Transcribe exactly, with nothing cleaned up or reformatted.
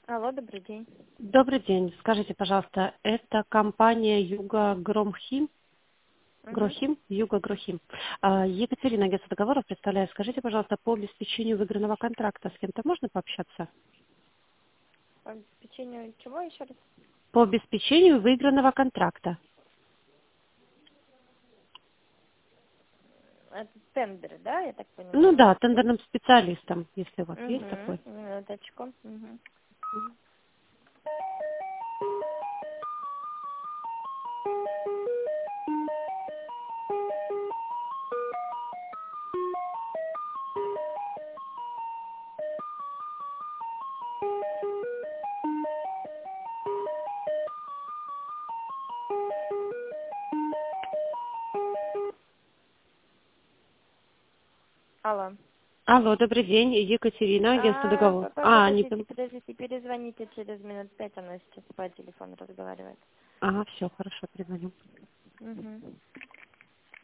Алло, добрый день. Добрый день. Скажите, пожалуйста, это компания Юга Громхим? Угу. Грохим? Юга Грохим. А, Екатерина, агентство договоров, представляю. Скажите, пожалуйста, по обеспечению выигранного контракта с кем-то можно пообщаться? По обеспечению чего еще раз? По обеспечению выигранного контракта. Это тендер, да, я так Ну понимаю? да, тендерным специалистом, если у вас есть такой. Угу. Минуточку. Угу. Алло. Алло, добрый день. Екатерина, агентство А, договоров. по- по- А, не... подождите, подождите, перезвоните через минут пять, она сейчас по телефону разговаривает. Ага, все, хорошо, перезвоню.